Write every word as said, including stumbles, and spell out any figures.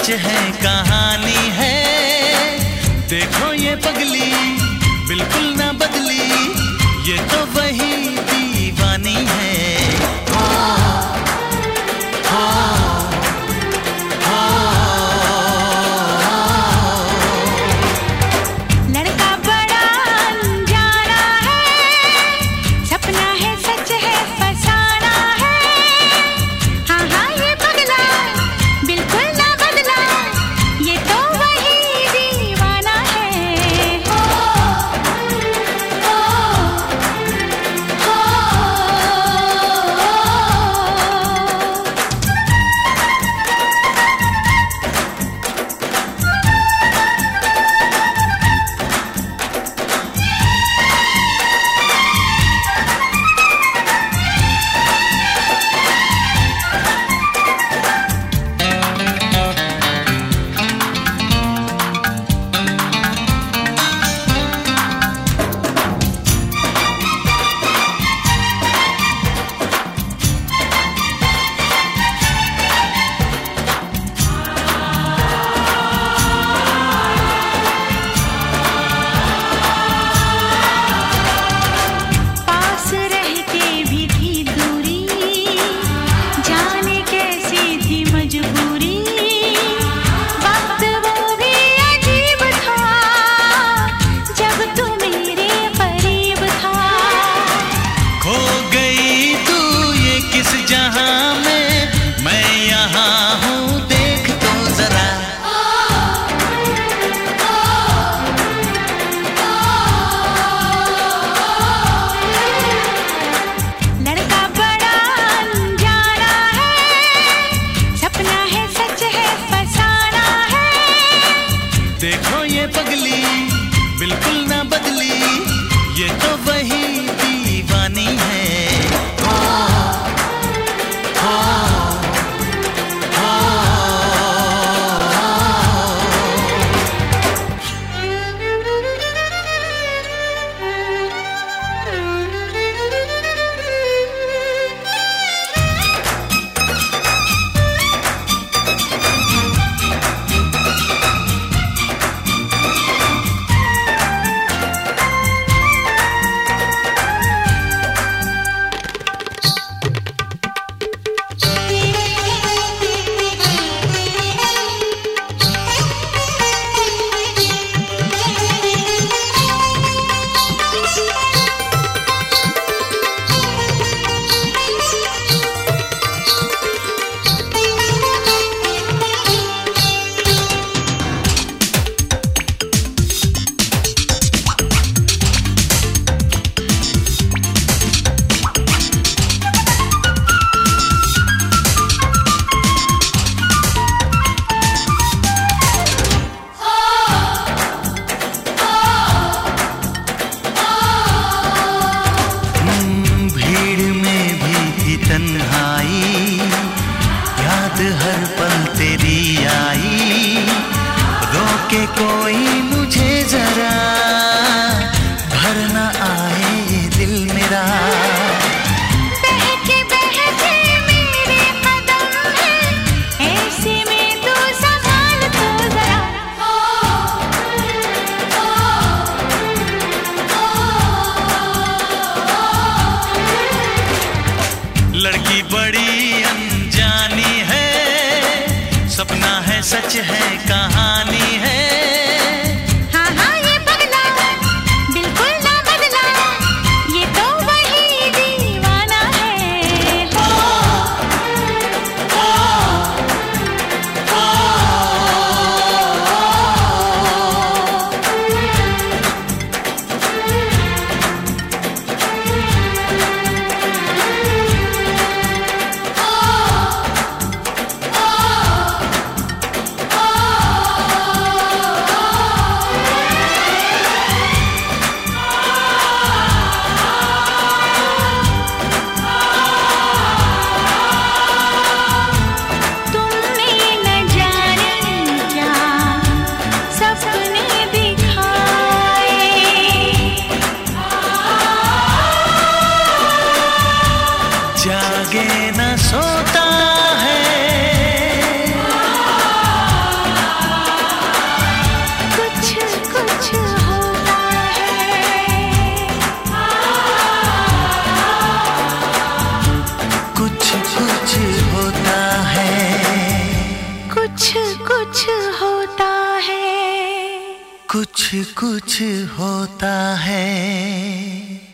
सच है कहानी है। देखो ये पगली बिल्कुल ना बदली, ये तो वही दीवानी है। देखो ये पगली बिल्कुल ना बदली, ये तो वही दीवानी है। तन्हाई याद हर पल तेरी आई, रोके कोई मुझे जरा, भर न आए ये दिल मेरा। बहके बहके मेरे कदम हैं, ऐसे में तू संभाल तो जरा। लड़की बड़ी अनजानी है, सपना है सच है कहानी है। हाँ हाँ ये पगला बिल्कुल ना बदला, ये तो वही दीवाना है। हो, हो, हो, कुछ कुछ होता है।